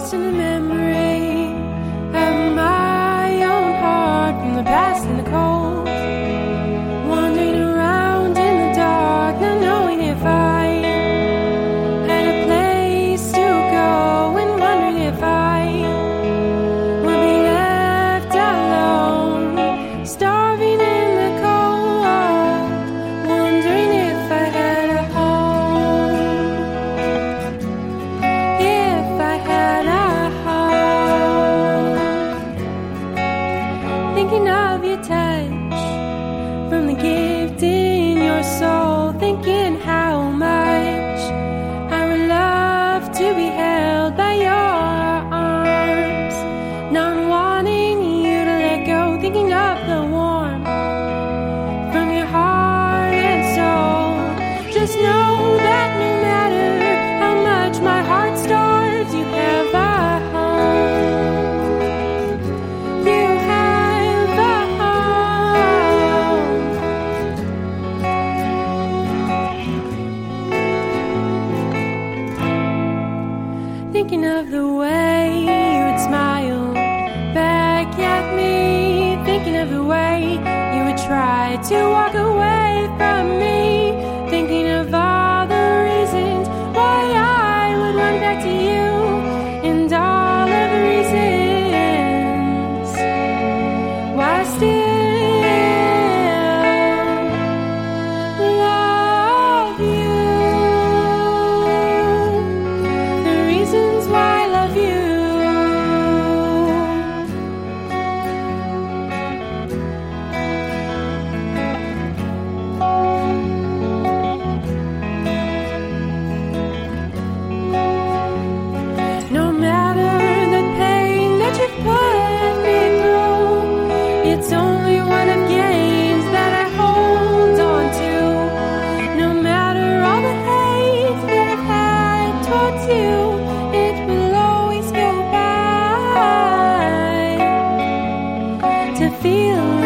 lost in the memory of my own heart from the past and the cold, wandering around in the dark, not knowing if I had a place to go, and wondering if I would be left alone, starving in the cold, wondering if I had a home, if I had a home. Thinking of your touch from the gift in your soul, thinking how much I would love to be held by your arms, not wanting you to let go, thinking of the warmth from your heart and soul. Just know that no matter how much my heart starves, you have a home. You have a home. Thinking of the way you would smile back at me, thinking of the way you would try to walk away from me, thinking of all the reasons why I would run back to you, and all of the reasons why I still love you, the reasons why I love you. No matter the pain that you've put me through, it's only one of gains that I hold on to. No matter all the hate that I've had towards you, it will always go by. To feel